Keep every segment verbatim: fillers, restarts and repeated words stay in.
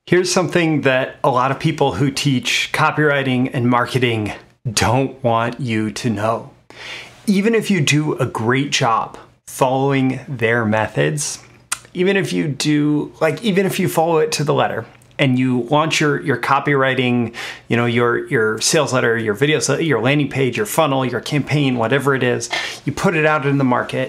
Here's something that a lot of people who teach copywriting and marketing don't want you to know. Even if you do a great job following their methods, even if you do, like, even if you follow it to the letter and you launch your, your copywriting, you know, your, your sales letter, your video, your landing page, your funnel, your campaign, whatever it is, you put it out in the market.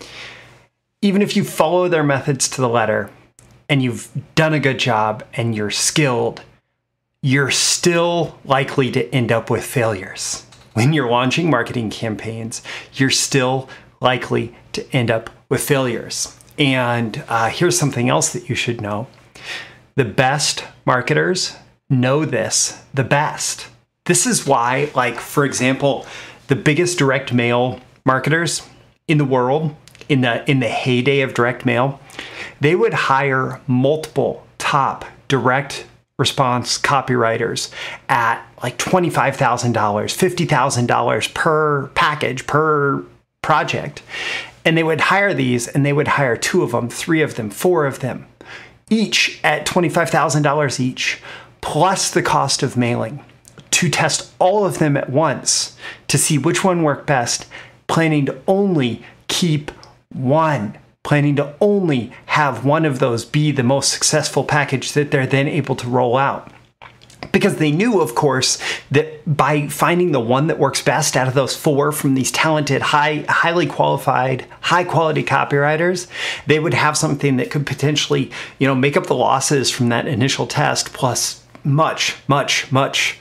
Even if you follow their methods to the letter and you've done a good job and you're skilled, you're still likely to end up with failures. When you're launching marketing campaigns, you're still likely to end up with failures. And uh, here's something else that you should know. The best marketers know this the best. This is why, like, for example, the biggest direct mail marketers in the world, in the in the heyday of direct mail, they would hire multiple top direct response copywriters at like twenty-five thousand dollars, fifty thousand dollars per package, per project. And they would hire these and they would hire two of them, three of them, four of them, each at twenty-five thousand dollars each, plus the cost of mailing, to test all of them at once to see which one worked best, planning to only keep one, planning to only have one of those be the most successful package that they're then able to roll out. Because they knew, of course, that by finding the one that works best out of those four from these talented, high, highly qualified, high quality copywriters, they would have something that could potentially, you know, make up the losses from that initial test, plus much, much, much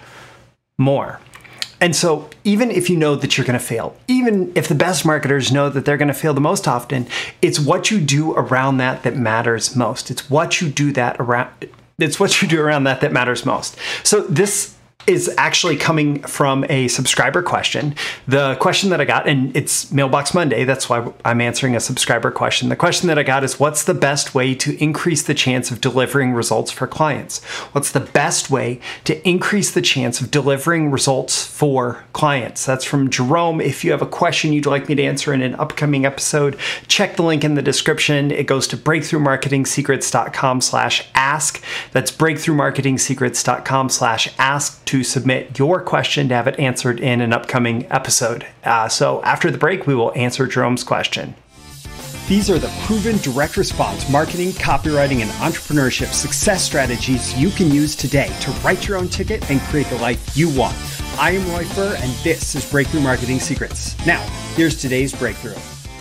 more. And so even if you know that you're going to fail, even if the best marketers know that they're going to fail the most often, it's what you do around that that matters most. It's what you do that around. It's what you do around that that matters most. So this is actually coming from a subscriber question. The question that I got, and it's Mailbox Monday, that's why I'm answering a subscriber question. The question that I got is, what's the best way to increase the chance of delivering results for clients? What's the best way to increase the chance of delivering results for clients? That's from Jerome. If you have a question you'd like me to answer in an upcoming episode, check the link in the description. It goes to breakthroughmarketingsecrets.com slash ask. That's breakthroughmarketingsecrets.com slash ask to submit your question to have it answered in an upcoming episode. Uh, so after the break, we will answer Jerome's question. These are the proven direct response marketing, copywriting, and entrepreneurship success strategies you can use today to write your own ticket and create the life you want. I am Roy Furr, and this is Breakthrough Marketing Secrets. Now, here's today's breakthrough.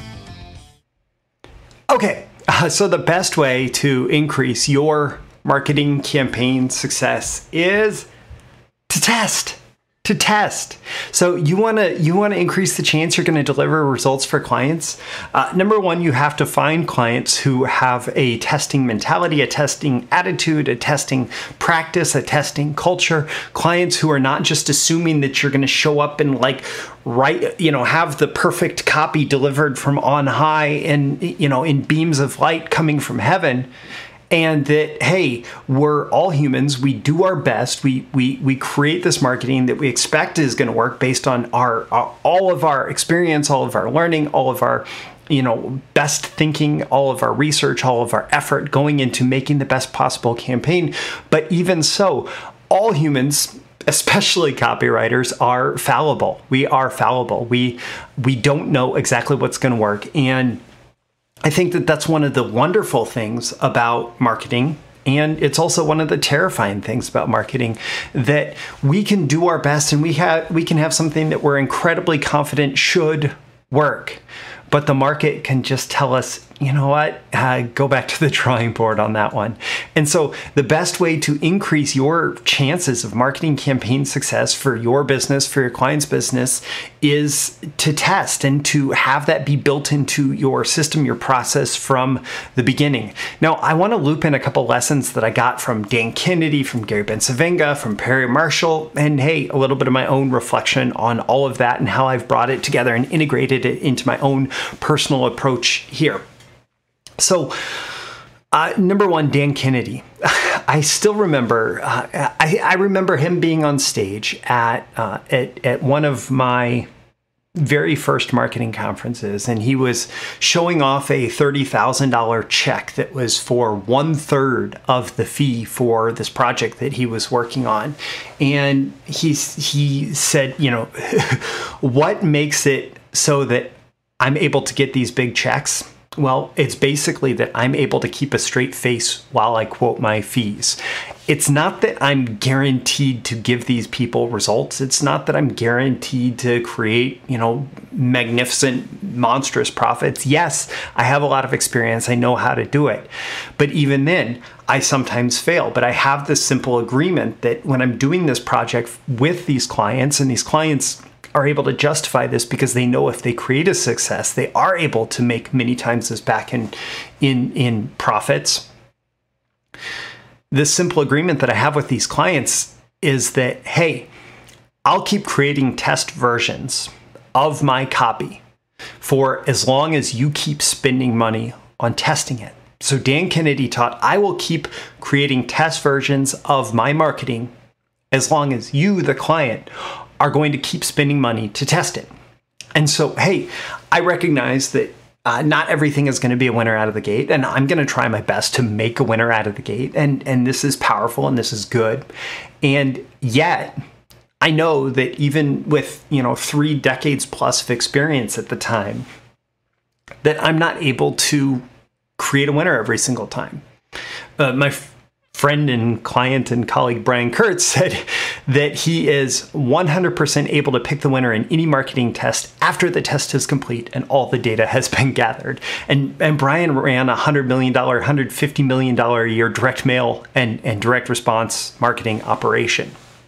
Okay, uh, so the best way to increase your marketing campaign success is to test, to test. So you want to you want to increase the chance you're going to deliver results for clients. Uh, number one, you have to find clients who have a testing mentality, a testing attitude, a testing practice, a testing culture. Clients who are not just assuming that you're going to show up and like write, you know, have the perfect copy delivered from on high and, you know, in beams of light coming from heaven. And that, hey, we're all humans. We do our best. We we we create this marketing that we expect is going to work based on our, our all of our experience, all of our learning, all of our, you know, best thinking, all of our research, all of our effort going into making the best possible campaign. But even so, all humans, especially copywriters, are fallible. We are fallible. We we don't know exactly what's going to work. And I think that that's one of the wonderful things about marketing, and it's also one of the terrifying things about marketing, that we can do our best and we have we can have something that we're incredibly confident should work, but the market can just tell us, you know what, uh, go back to the drawing board on that one. And so the best way to increase your chances of marketing campaign success for your business, for your client's business, is to test and to have that be built into your system, your process from the beginning. Now, I want to loop in a couple lessons that I got from Dan Kennedy, from Gary Bencivenga, from Perry Marshall, and hey, a little bit of my own reflection on all of that and how I've brought it together and integrated it into my own personal approach here. So, uh, number one, Dan Kennedy. I still remember. Uh, I, I remember him being on stage at uh, at at one of my very first marketing conferences, and he was showing off a thirty thousand dollars check that was for one third of the fee for this project that he was working on. And he, he said, you know, what makes it so that I'm able to get these big checks? Well, it's basically that I'm able to keep a straight face while I quote my fees. It's not that I'm guaranteed to give these people results. It's not that I'm guaranteed to create, you know, magnificent, monstrous profits. Yes, I have a lot of experience. I know how to do it. But even then, I sometimes fail. But I have this simple agreement that when I'm doing this project with these clients, and these clients are able to justify this because they know if they create a success, they are able to make many times this back in, in, in profits. This simple agreement that I have with these clients is that, hey, I'll keep creating test versions of my copy for as long as you keep spending money on testing it. So Dan Kennedy taught, I will keep creating test versions of my marketing as long as you, the client, are going to keep spending money to test it. And so, hey, I recognize that uh, not everything is going to be a winner out of the gate, and I'm going to try my best to make a winner out of the gate. And, and this is powerful and this is good. And yet, I know that even with, you know, three decades plus of experience at the time, that I'm not able to create a winner every single time. Uh, my friend and client and colleague Brian Kurtz said that he is one hundred percent able to pick the winner in any marketing test after the test is complete and all the data has been gathered. And, and Brian ran a one hundred million dollars, one hundred fifty million dollars a year direct mail and, and direct response marketing operation.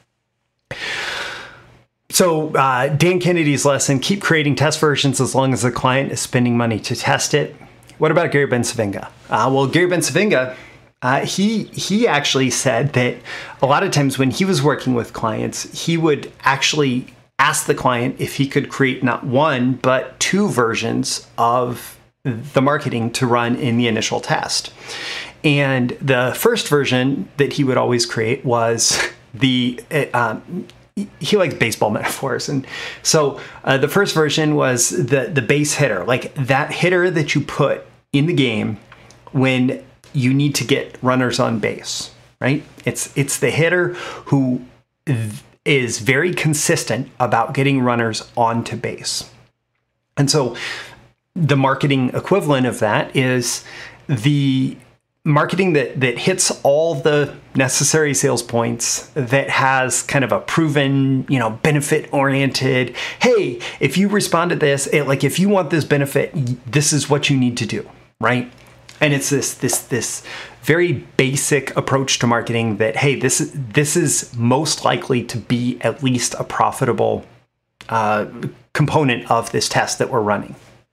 So uh, Dan Kennedy's lesson, keep creating test versions as long as the client is spending money to test it. What about Gary Bencivenga? Uh, well, Gary Bencivenga, Uh, he he actually said that a lot of times when he was working with clients, he would actually ask the client if he could create not one, but two versions of the marketing to run in the initial test. And the first version that he would always create was the, um, he likes baseball metaphors. And so uh, the first version was the, the base hitter, like that hitter that you put in the game when you need to get runners on base, right? It's it's the hitter who is very consistent about getting runners onto base. And so the marketing equivalent of that is the marketing that that hits all the necessary sales points, that has kind of a proven, you know, benefit oriented, hey, if you respond to this, it, like if you want this benefit, this is what you need to do, right? And it's this this this very basic approach to marketing that, hey, this is this is most likely to be at least a profitable uh, component of this test that we're running.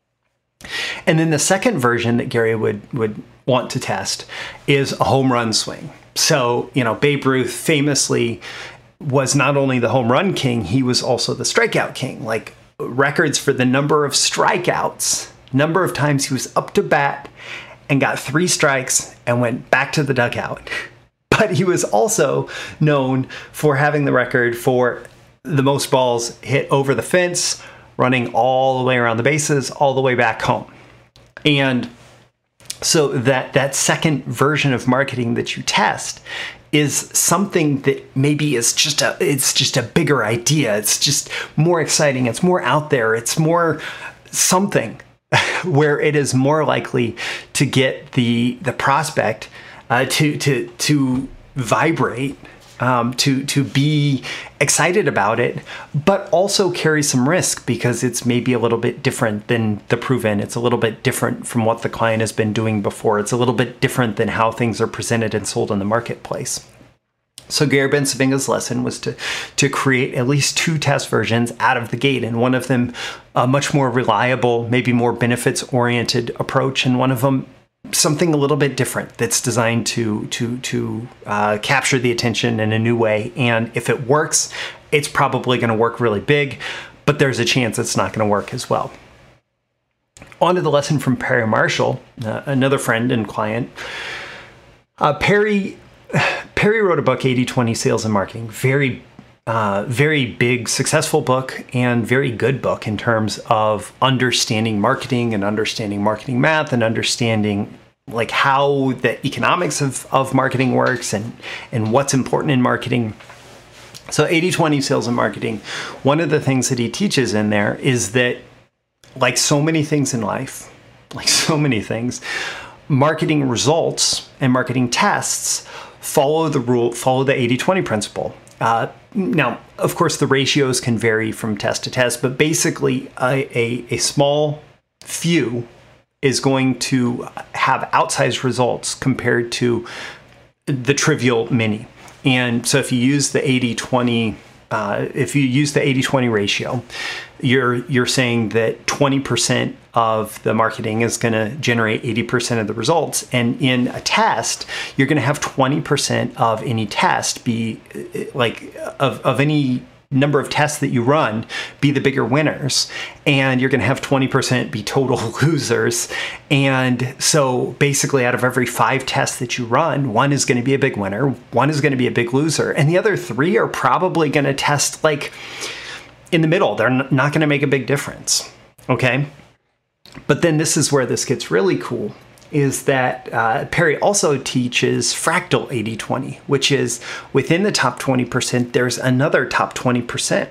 And then the second version that Gary would would want to test is a home run swing. So, you know, Babe Ruth famously was not only the home run king, he was also the strikeout king. Like records for the number of strikeouts, number of times he was up to bat and got three strikes and went back to the dugout. But he was also known for having the record for the most balls hit over the fence, running all the way around the bases, all the way back home. And so that, that second version of marketing that you test is something that maybe is just a, it's just a bigger idea. It's just more exciting. It's more out there. It's more something where it is more likely to get the the prospect uh, to to to vibrate, um, to to be excited about it, but also carry some risk because it's maybe a little bit different than the proven. It's a little bit different from what the client has been doing before. It's a little bit different than how things are presented and sold in the marketplace. So Gary Bencivenga's lesson was to, to create at least two test versions out of the gate, and one of them a much more reliable, maybe more benefits-oriented approach, and one of them something a little bit different that's designed to to to uh, capture the attention in a new way. And if it works, it's probably going to work really big, but there's a chance it's not going to work as well. On to the lesson from Perry Marshall, uh, another friend and client. Uh, Perry... Perry wrote a book, eighty twenty Sales and Marketing. Very uh, very big, successful book and very good book in terms of understanding marketing and understanding marketing math and understanding like how the economics of, of marketing works and, and what's important in marketing. So eighty twenty sales and marketing, one of the things that he teaches in there is that like so many things in life, like so many things, marketing results and marketing tests follow the rule, follow the eighty twenty principle. Uh, now, of course, the ratios can vary from test to test, but basically a, a, a small few is going to have outsized results compared to the trivial many. And so if you use the eighty twenty, uh, if you use the eighty twenty ratio, you're you're saying that twenty percent of the marketing is going to generate eighty percent of the results. And in a test, you're going to have twenty percent of any test be like of, of any number of tests that you run be the bigger winners, and you're going to have twenty percent be total losers. And so basically out of every five tests that you run, one is going to be a big winner, one is going to be a big loser, and the other three are probably going to test like in the middle. They're not going to make a big difference. Okay. But then this is where this gets really cool, is that uh, Perry also teaches fractal eighty twenty, which is within the top twenty percent, there's another top twenty percent.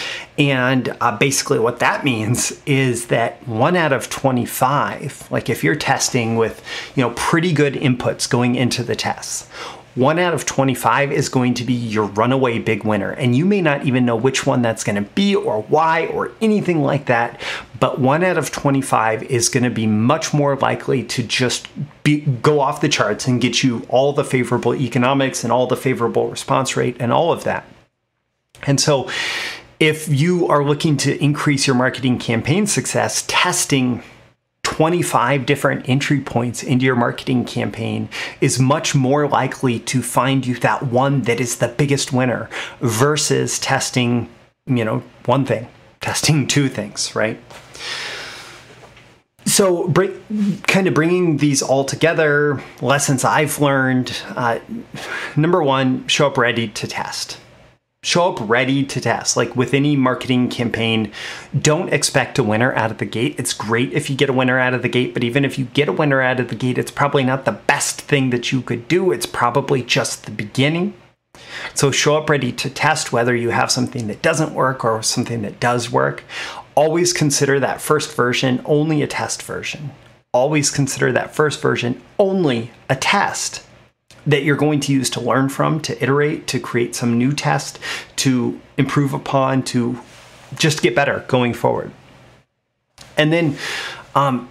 And uh, basically what that means is that one out of twenty-five, like if you're testing with, you know, pretty good inputs going into the tests, one out of twenty-five is going to be your runaway big winner. And you may not even know which one that's going to be or why or anything like that. But one out of twenty-five is going to be much more likely to just be, go off the charts and get you all the favorable economics and all the favorable response rate and all of that. And so if you are looking to increase your marketing campaign success, testing twenty-five different entry points into your marketing campaign is much more likely to find you that one that is the biggest winner versus testing, you know, one thing, testing two things, right? So bring, kind of bringing these all together, lessons I've learned. Uh, number one, show up ready to test. Show up ready to test. Like with any marketing campaign, don't expect a winner out of the gate. It's great if you get a winner out of the gate, but even if you get a winner out of the gate, it's probably not the best thing that you could do. It's probably just the beginning. So show up ready to test whether you have something that doesn't work or something that does work. Always consider that first version only a test version. Always consider that first version only a test that you're going to use to learn from, to iterate, to create some new test, to improve upon, to just get better going forward. And then um,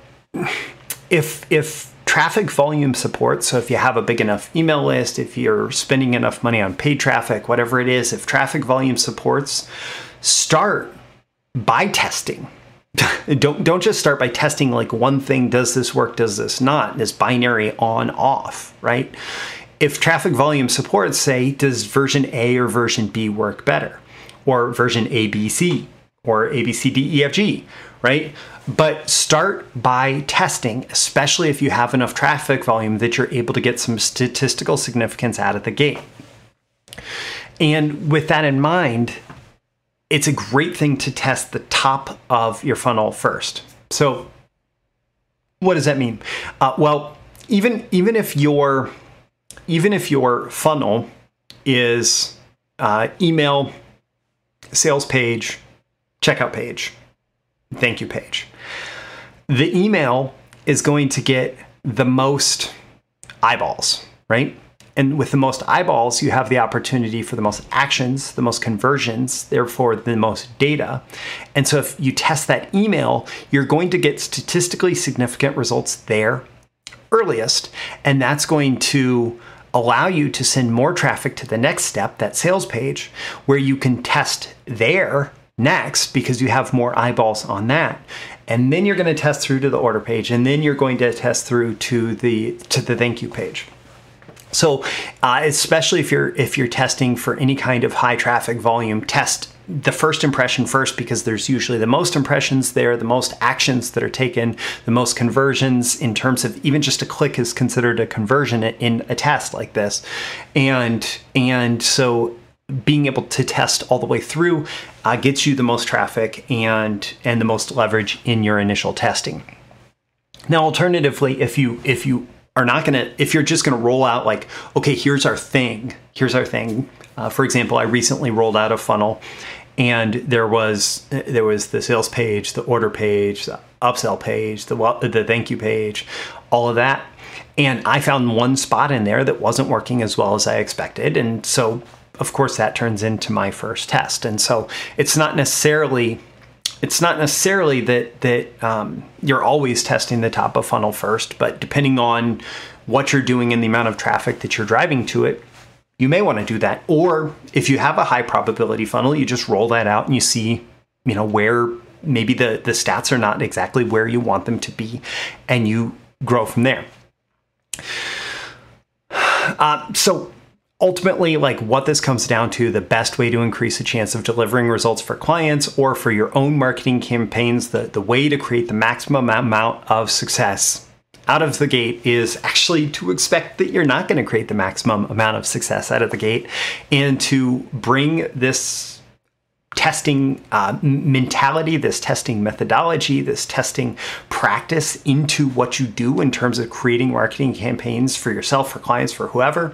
if, if traffic volume supports, so if you have a big enough email list, if you're spending enough money on paid traffic, whatever it is, if traffic volume supports, start by testing. don't don't just start by testing like one thing, does this work, does this not, this binary on off, right? If traffic volume supports, say, does version A or version B work better? Or version A B C or A B C D E F G, right? But start by testing, especially if you have enough traffic volume that you're able to get some statistical significance out of the gate. And with that in mind, it's a great thing to test the top of your funnel first. So what does that mean? Uh, well, even, even if your even if your funnel is uh, email, sales page, checkout page, thank you page, the email is going to get the most eyeballs, right? And with the most eyeballs, you have the opportunity for the most actions, the most conversions, therefore the most data. And so if you test that email, you're going to get statistically significant results there earliest. And that's going to allow you to send more traffic to the next step, that sales page, where you can test there next because you have more eyeballs on that. And then you're going to test through to the order page, and then you're going to test through to the to the thank you page. So uh, especially if you're if you're testing for any kind of high traffic volume, test the first impression first, because there's usually the most impressions there, the most actions that are taken, the most conversions in terms of even just a click is considered a conversion in a test like this. And and so being able to test all the way through uh, gets you the most traffic and and the most leverage in your initial testing. Now, alternatively, if you if you are not going to, if you're just going to roll out like, okay, here's our thing, here's our thing. Uh, for example, I recently rolled out a funnel, and there was there was the sales page, the order page, the upsell page, the the thank you page, all of that. And I found one spot in there that wasn't working as well as I expected. And so, of course, that turns into my first test. And so it's not necessarily it's not necessarily that that um, you're always testing the top of funnel first, but depending on what you're doing and the amount of traffic that you're driving to it, you may want to do that. Or if you have a high probability funnel, you just roll that out and you see, you know, where maybe the, the stats are not exactly where you want them to be, and you grow from there. Uh, so ultimately, like what this comes down to, the best way to increase the chance of delivering results for clients or for your own marketing campaigns, the, the way to create the maximum amount of success out of the gate is actually to expect that you're not going to create the maximum amount of success out of the gate, and to bring this testing uh, mentality, this testing methodology, this testing practice into what you do in terms of creating marketing campaigns for yourself, for clients, for whoever,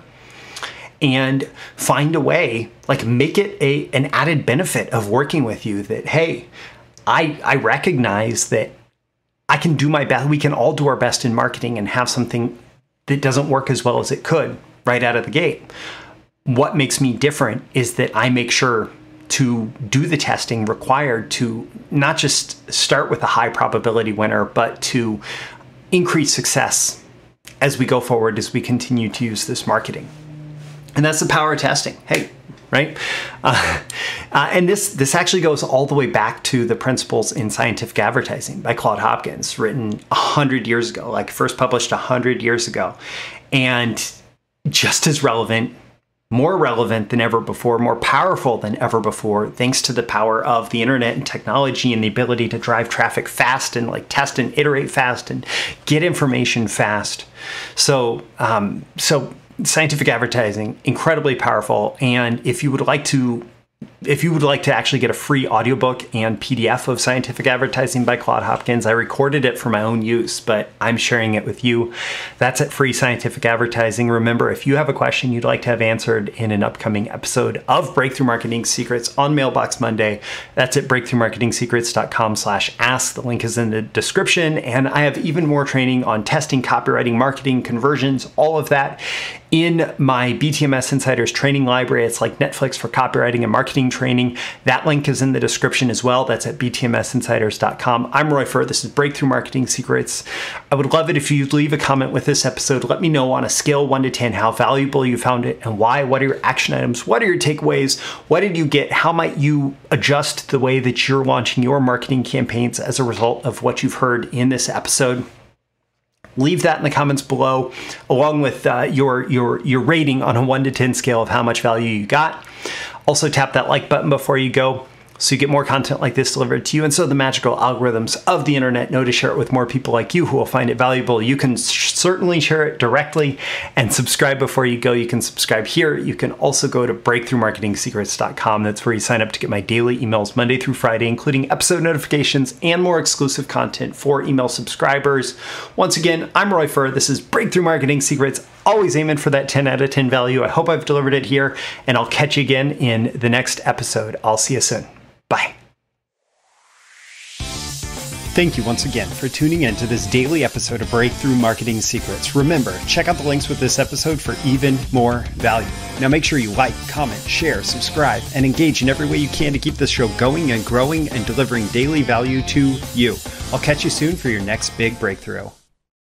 and find a way, like make it a an added benefit of working with you that, hey, I I recognize that I can do my best. We can all do our best in marketing and have something that doesn't work as well as it could right out of the gate. What makes me different is that I make sure to do the testing required to not just start with a high probability winner, but to increase success as we go forward, as we continue to use this marketing. And that's the power of testing. Hey, right? Uh, uh, and this this actually goes all the way back to the Principles in Scientific Advertising by Claude Hopkins, written a hundred years ago, like first published a hundred years ago, and just as relevant, more relevant than ever before, more powerful than ever before, thanks to the power of the internet and technology and the ability to drive traffic fast and like test and iterate fast and get information fast. So, um, so. Scientific advertising, incredibly powerful. And if you would like to, if you would like to actually get a free audiobook and P D F of Scientific Advertising by Claude Hopkins, I recorded it for my own use, but I'm sharing it with you. That's at Free Scientific Advertising. Remember, if you have a question you'd like to have answered in an upcoming episode of Breakthrough Marketing Secrets on Mailbox Monday, that's at breakthrough marketing secrets dot com slash ask. The link is in the description. And I have even more training on testing, copywriting, marketing, conversions, all of that in my B T M S Insiders training library. It's like Netflix for copywriting and marketing training. That link is in the description as well. That's at b t m s insiders dot com. I'm Roy Furr. This is Breakthrough Marketing Secrets. I would love it if you'd leave a comment with this episode. Let me know on a scale one to ten how valuable you found it and why. What are your action items? What are your takeaways? What did you get? How might you adjust the way that you're launching your marketing campaigns as a result of what you've heard in this episode? Leave that in the comments below, along with uh, your, your, your rating on a one to ten scale of how much value you got. Also, tap that like button before you go so you get more content like this delivered to you. And so the magical algorithms of the internet know to share it with more people like you who will find it valuable. You can certainly share it directly and subscribe before you go. You can subscribe here. You can also go to breakthrough marketing secrets dot com. That's where you sign up to get my daily emails Monday through Friday, including episode notifications and more exclusive content for email subscribers. Once again, I'm Roy Furr. This is Breakthrough Marketing Secrets. Always aiming for that ten out of ten value. I hope I've delivered it here, and I'll catch you again in the next episode. I'll see you soon. Bye. Thank you once again for tuning in to this daily episode of Breakthrough Marketing Secrets. Remember, check out the links with this episode for even more value. Now make sure you like, comment, share, subscribe, and engage in every way you can to keep this show going and growing and delivering daily value to you. I'll catch you soon for your next big breakthrough.